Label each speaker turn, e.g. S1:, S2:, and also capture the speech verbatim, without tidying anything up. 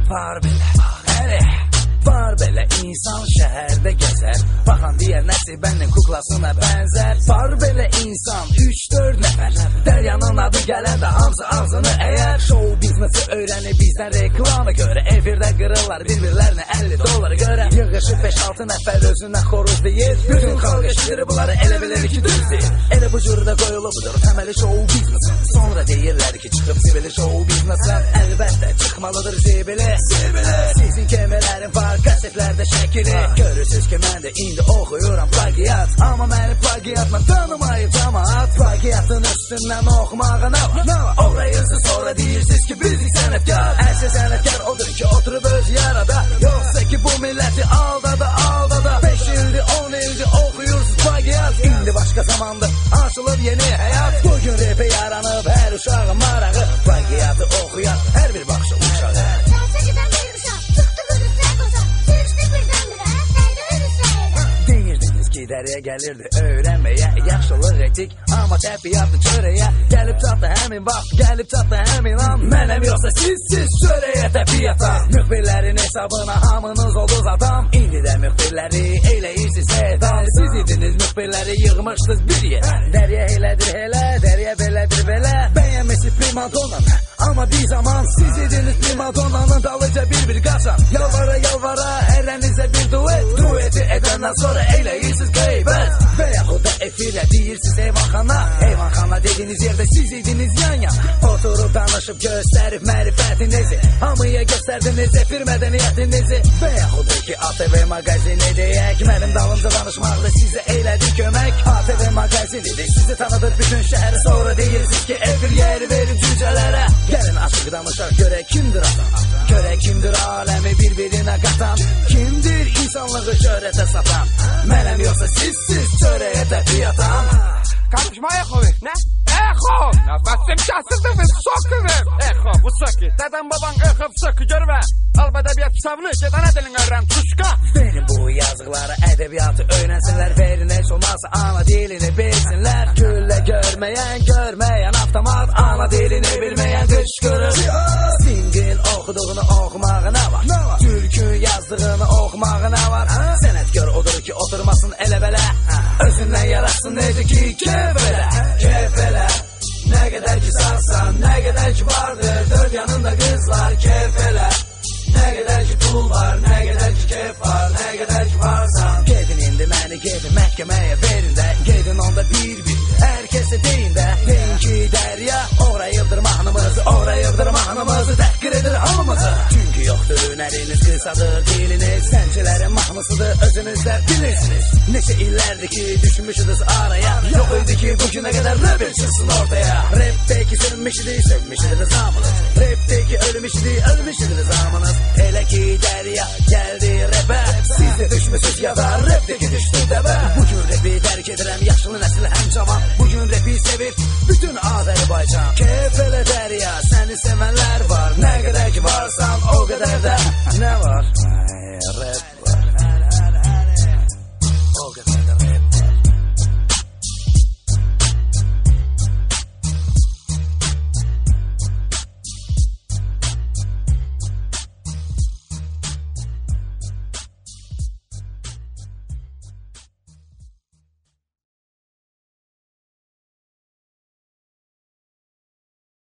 S1: Var belə, həli var belə insan şəhərdə gəzər, baxan deyər Nəsibənin kuklasına bənzər. Var belə insan üç dörd nəfər, Dəryanın adı gələndə hamısı ağzını əyər. Show biznesi öyrənib bizdən reklamı görə, efirdə qırırlar bir-birlərinə əlli dolara görə. Yığışıb beş altı nəfər özünə xoruz deyir, bütün xalq eşidir bunları, elə bilir ki düz deyir. Elə bu cürdə qoyulubudur təməli show biznesin. Sonra deyirlər ki çıxıb zibili show biznesin. Əlbəttə çıxmalıdır zibili, zibili. Sizin kemələrin var qəzetlərdə şəkili. Görürsünüz ki mən də indi oxuyuram plagiat, amma məni plagiatla tanımayıb cəmaat. Plagiatın üstündən oxumağa nə var, nə var? Oxuyursuz sonra deyirsiniz ki bizlik sənətkar. Əsl sənətkar odur ki oturub öz yarada, yoxsa ki bu milləti aldada aldada. Beş ildir on ildir oxuyursuz plagiat, indi başqa zamandır açılır yeni həyat. Bugün repə yaranıb hər uşağın marağı, plagiatı oxuyan hər bir baxışı uşağı. Dərəyə gəlirdi öyrənməyə, yaxşılıq etdik, amma təbiatı çörəyə. Gəlib çatdı həmin vaxt, gəlib çatdı həmin an. Mənəm yoxsa sizsiz çörəyə təbiata. Müxbirlərin hesabına hamınız oldunuz adam, indi də müxbirləri eyləyirsiniz edam. Siz idiniz müxbirləri yığmışdınız bir yerə, dərya elədir elə, dərya belədir belə. Bəyənməsi primadonnanı, amma bir zaman siz idiniz primadonnanın dalıca bir-bir qaçan. Yalvara yalvara ərənizə bir duet, dueti edəndən sonra eyləyirsiniz qeybət. Və yaxud da efirlə deyirsiniz heyvanxana, heyvanxana dediniz yerdə siz idiniz yan yana. Oturub danışıb göstərib mərifətinizi, hamıya göstərdiniz efir mədəniyyətinizi. Və yaxud da ki A T V maqazini deyək, mənim dalımca danışmaqda sizə eylədi kömək. A T V maqazinidir, sizi tanıdır bütün şəhəri, sonra deyirsiniz ki efir yeri verib cücələrə. Gəlin açıq danışaq, görək kimdir adam, görək kimdir aləmi bir-birinə qatan, kimdir insanlığı şöhrətə satan. Mənəm yoxsa sizsiz çörəyə təbiatan.
S2: Karışma Echo'yu, ne? Echo! Nefesim kesildi ve sokuver. Echo, bu soku. Deden baban Echo soku görme. Al edebiyat kitabını, gedene dilin öğren, tuşka.
S1: Benim bu yazıqları, ədəbiyyatı öyrənsinlər, verin heç olmazsa ana dilini bilsinlər. Güllə görməyən, görməyən avtomat, ana dilini bilməyən qışqırır. Stingin oxuduğunu oxumağı nə var? Türkün yazdığını oxumağı nə var? Sənətkar odur ki oturmasın elə belə, özündən yaratsın necə ki kefələ, kefələ. Nə qədər ki sağsan, nə qədər ki vardır dörd yanında qızlar, kefələ. Nə qədər ki pul var, nə qədər ki kef var, nə qədər ki varsan. Gedin indi məni gedin məhkəməyə verin də, gedin onda bir-bir hər kəsə deyin də. Deyin ki dərya orayıbdır mahnımızı, orayıbdır mahnımızı, təhqir edir hamımızı. Çünki yoxdur ünəriniz, qısadır diliniz, səncilərin mahnısıdır, özünüzlər bilirsiniz. Neçə illərdir ki düşmüşüdüz araya, yox idi ki bugünə qədər rap çıxsın ortaya. Rapdə ki sönmüş idi, sönmüş idi zamınız, rapdə ki ölmüş idi, ölmüş idi zamınız. Elə ki dərya gəldi rapə, siz də düşmüsünüz ya da rapdə ki düşdü dəvə. Bugün rapi dərk edirəm yaşlı nəsil həm cavan, bugün rapi sevir bütün Azərbaycan.